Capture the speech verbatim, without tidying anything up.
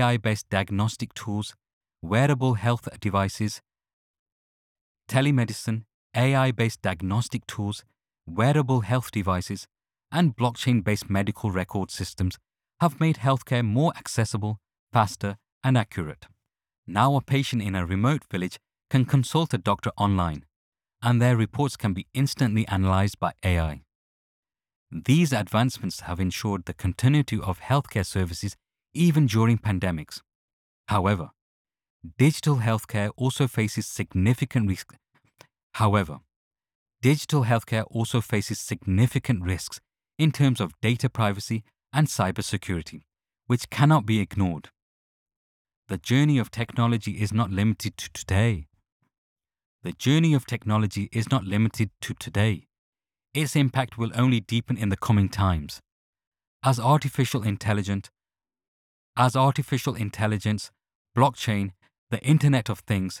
I-based diagnostic tools, wearable health devices, telemedicine, A I-based diagnostic tools, wearable health devices, and blockchain-based medical record systems have made healthcare more accessible, faster, and accurate. Now a patient in a remote village can consult a doctor online, and their reports can be instantly analyzed by A I. These advancements have ensured the continuity of healthcare services even during pandemics. However, digital healthcare also faces significant risks. However, digital healthcare also faces significant risks in terms of data privacy and cybersecurity, which cannot be ignored. The journey of technology is not limited to today. The journey of technology is not limited to today. Its impact will only deepen in the coming times. As artificial intelligence, as artificial intelligence, blockchain, the Internet of Things,